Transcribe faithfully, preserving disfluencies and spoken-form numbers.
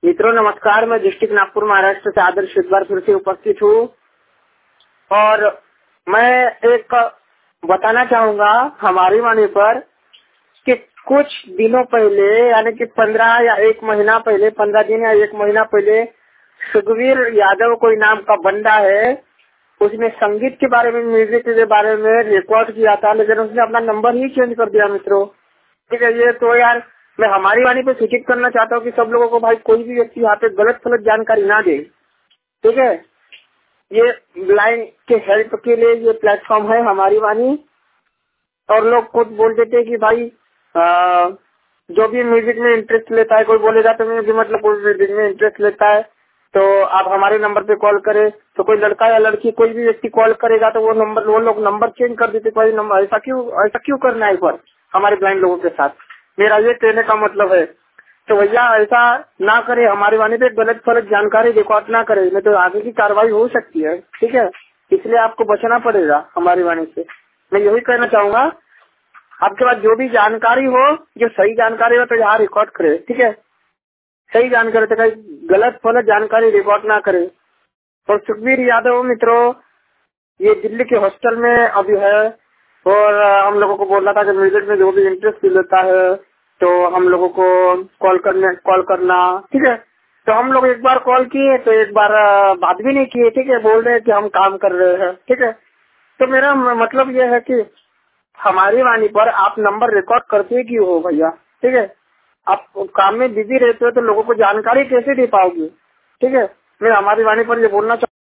मित्रों नमस्कार, मैं डिस्ट्रिक्ट नागपुर महाराष्ट्र से आदर्श एक बार फिर से उपस्थित हूँ और मैं एक बताना चाहूँगा हमारी वाणी पर कि कुछ दिनों पहले यानी कि पंद्रह या एक महीना पहले पंद्रह दिन या एक महीना पहले सुखवीर यादव कोई नाम का बंदा है, उसने संगीत के बारे में म्यूजिक के बारे में रिकॉर्ड किया था, लेकिन उसने अपना नंबर ही चेंज कर दिया मित्रों। ठीक है, ये तो यार मैं हमारी वाणी पे सूचित करना चाहता हूँ कि सब लोगों को भाई कोई भी व्यक्ति यहाँ पे गलत फलत जानकारी ना दे। ठीक है, ये ब्लाइंड के हेल्प के लिए ये प्लेटफॉर्म है हमारी वाणी। और लोग खुद बोल देते हैं कि भाई आ, जो भी म्यूजिक में इंटरेस्ट लेता है, कोई बोलेगा तो मैं मतलब कोई म्यूजिक में इंटरेस्ट लेता है तो आप हमारे नंबर पे कॉल करें। तो कोई लड़का या लड़की कोई भी व्यक्ति कॉल करेगा तो वो नंबर वो लोग नंबर चेंज कर देते। भाई नंबर ऐसा क्यों ऐसा क्यों करना है पर हमारे ब्लाइंड लोगों के साथ, मेरा ये कहने का मतलब है। तो भैया ऐसा ना करे, हमारी वाणी पे गलत फलत जानकारी रिकॉर्ड ना करे, नहीं तो आगे की कार्रवाई हो सकती है। ठीक है, इसलिए आपको बचना पड़ेगा हमारी वाणी से। मैं यही कहना चाहूंगा, आपके पास जो भी जानकारी हो, जो सही जानकारी हो तो यहाँ रिकॉर्ड करे। ठीक है, सही जानकारी तो कहीं गलत फलत जानकारी रिकॉर्ड ना करे। और सुखवीर यादव मित्रों ये दिल्ली के हॉस्टल में अभी है और हम लोगों को बोल रहा था कि म्यूजिक में जो भी इंटरेस्ट लेता है तो हम लोगों को कॉल करने कॉल करना। ठीक है, तो हम लोग एक बार कॉल किए तो एक बार बात भी नहीं किए। ठीक है, बोल रहे हैं कि हम काम कर रहे हैं। ठीक है, तो मेरा मतलब ये है कि हमारी वाणी पर आप नंबर रिकॉर्ड करते क्यों हो भैया? ठीक है, आप काम में बिजी रहते हो तो लोगों को जानकारी कैसे दे पाओगे? ठीक है, मैं हमारी वाणी पर ये बोलना चाहूँ